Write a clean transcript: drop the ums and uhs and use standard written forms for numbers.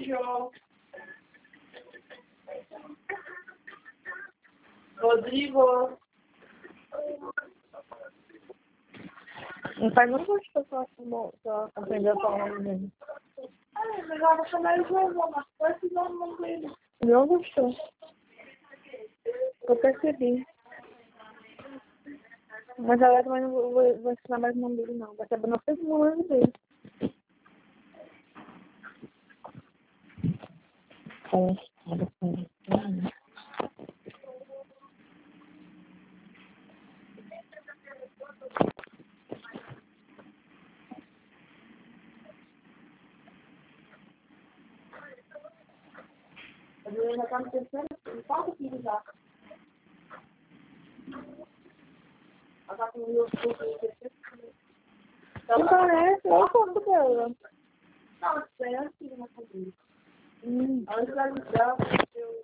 João. Rodrigo. Não faz muito gostoso só aprender a falar o nome dele. Mas ela vai chamar ele de João, mas pode se dar o nome dele. Não gostou. Eu percebi. Mas agora também não vou ensinar mais o nome dele, não. Vai saber não sei o nome dele. A Juliana está no terceiro, quatro filhos já. Ela está com o meu filho no terceiro. Não parece, olha o corpo dela. Não, isso é antigo na família. Antes da Lisel, eu...